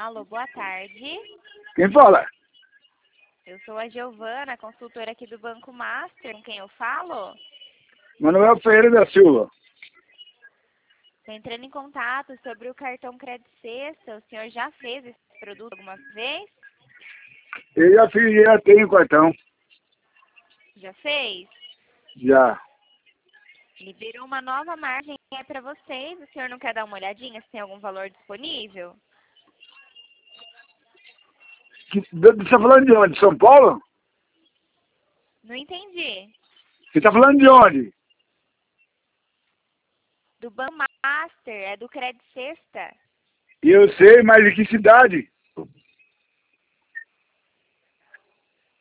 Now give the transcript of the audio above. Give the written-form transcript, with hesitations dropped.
Alô, boa tarde. Quem fala? Eu sou a Giovana, consultora aqui do Banco Master. Com quem eu falo? Manuel Ferreira da Silva. Estou entrando em contato sobre o cartão Crédito Sexta. O senhor já fez esse produto alguma vez? Eu já fiz, já tenho cartão. Já fez? Já. Liberou uma nova margem para vocês. O senhor não quer dar uma olhadinha se tem algum valor disponível? Você está falando de onde? De São Paulo? Não entendi. Você está falando de onde? Do Banco Master, é do Crédito Sexta. Eu sei, mas de que cidade?